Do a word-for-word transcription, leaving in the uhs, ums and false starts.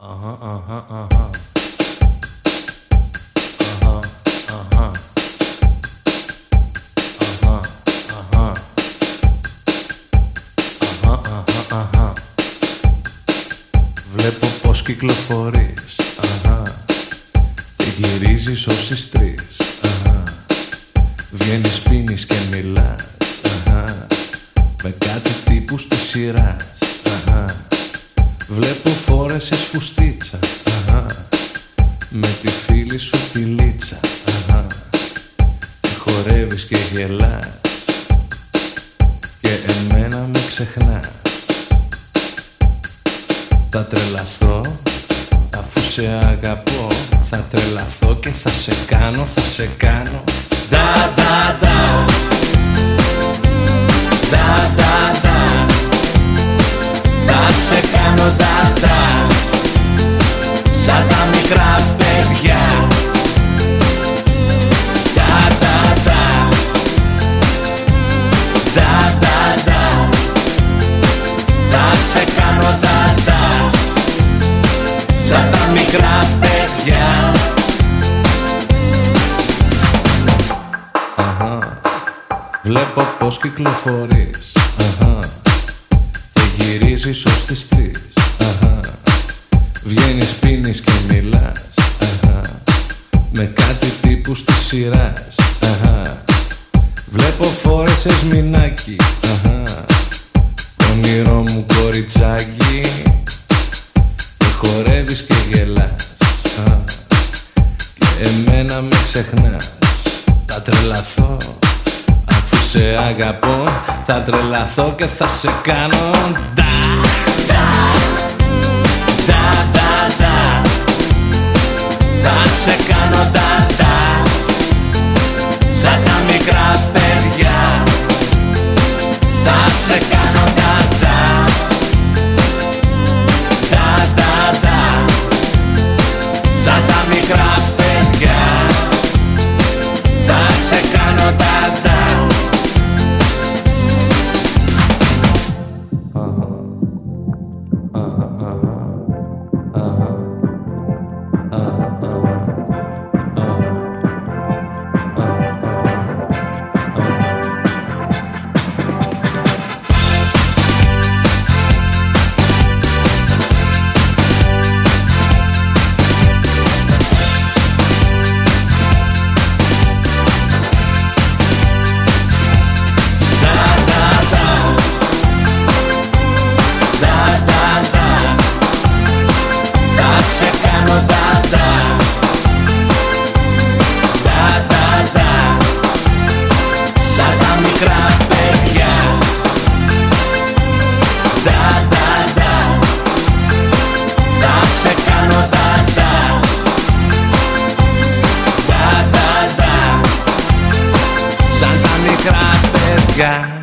Αχα, αχα, αχα. Αχα, αχα. Αχα, αχα. Αχα, αχα, αχα. Βλέπω πως κυκλοφορείς. Αχα. Και γυρίζεις ως τις τρεις. Αχα. Βγαίνεις, πίνεις και μιλάς. Αχα. Με κάτι τύπους της σειράς. Αχα. Βλέπω φόρεσες φουστίτσα. Αχα. Με τη φίλη σου τη λίτσα. Αχα. Και χορεύεις και γελάς. Και εμένα με ξεχνάς. Θα τρελαθώ αφού σε αγαπώ. Θα τρελαθώ και θα σε κάνω, θα σε κάνω. Da da da. Da da da. Θα σε κάνω da da. Σαν τα μικρά παιδιά. Da da da. Da da da. Θα σε κάνω da da. Σαν τα μικρά παιδιά. Αχα. Βλέπω πως κυκλοφορείς. Αχα. Και γυρίζεις ως τις τρεις. Αχα. Βγαίνεις, πίνεις και μιλάς. Αχα. Με κάτι τύπους της σειράς. Αχα. Βλέπω φόρεσες μινάκι. Αχα. Όνειρό μου κοριτσάκι. Και χορεύεις και γελάς. Αχα. Και εμένα με ξεχνάς. Θα τρελαθώ αφού σε αγαπώ. Θα τρελαθώ και θα σε κάνω da da da da da. Θα σε κάνω da da. Σαν τα μικρά παιδιά. Θα σε κάνω da da. Da da da. Σαν τα μικρά παιδιά. Θα σε κάνω da da. Σαν τα μικρά παιδιά.